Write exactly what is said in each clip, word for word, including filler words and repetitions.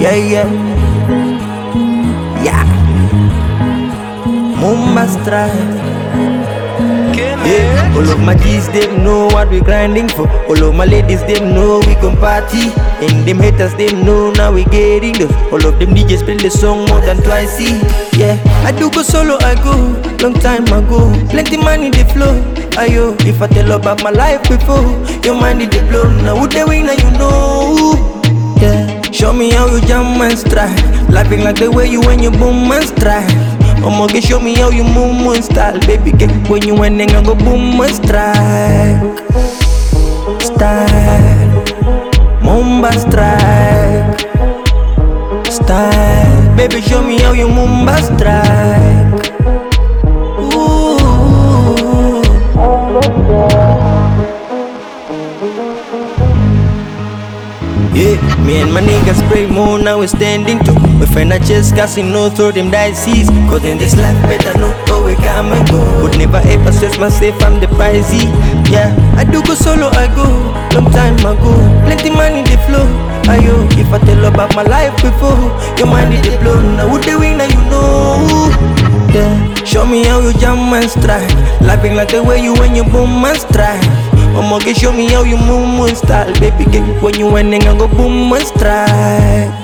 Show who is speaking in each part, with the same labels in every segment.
Speaker 1: Yeah, yeah. Yeah. Mumba Strife. Yeah. All of my G's, them know what we grinding for. All of my ladies, them know we gon' party. And them haters, them know now we getting those. All of them D Js play the song more than twice. See? Yeah, I do go solo, I go long time ago. Plenty money they flow. Ayo, if I tell about my life before, your mind they blow. Now who they win, now you know. Yeah, show me how you jam and strike. Laughing like the way you when you boom and strike. I'ma get show me how you move and style. Baby, get when you when I go boom and strike. Style, Mumba strike. Style, baby, show me how you Mumba strike. Ooh. Yeah, me and my niggas spray more, now we're standing too. We find a chest casino, throw them dices. Cause in this life better know how we come and go. Would never ever stress myself, I'm the pricey. Yeah, I do go solo, I go long time ago. Plenty money they flow. Ayo, if I tell about my life before, your mind they blow. Now who they win, now you know. Yeah, show me how you jam and strike. Laughing like the way you when you boom and strike. I'ma get show me how you move and style. Baby, get when you winning, I go boom and strike.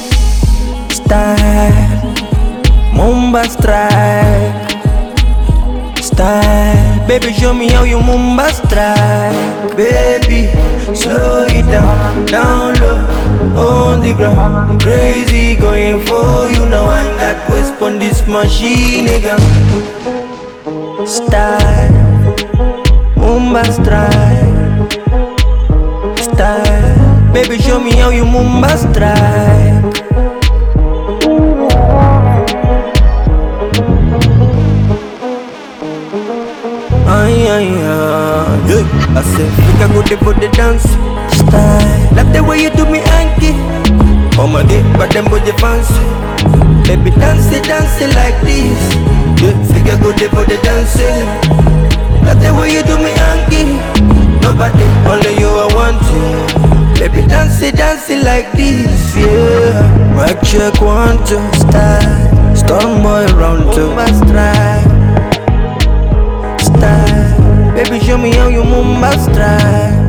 Speaker 1: Style, Mumba strike. Style, baby, show me how you Mumba strike. Baby, slow it down, down low, on the ground. Crazy going for you now, and that quest on this machine again. Style, Mumba strike. Style, baby, show me how you Mumba strike. Ay, ay, ay, yeah. I said, we can go there for the dance. Style, love the way you do me hanky. Oh my day, but them boys fancy. Baby, dance it, dance it like this. Yeah, we can go there for the dancing. Love the way you do me hanky. Nobody, only you I want to. Baby, dance it, dance it like this. Yeah, mic check one, two. Style, storm boy round two. Mumba strike. Style, baby, show me how you Mumba strike.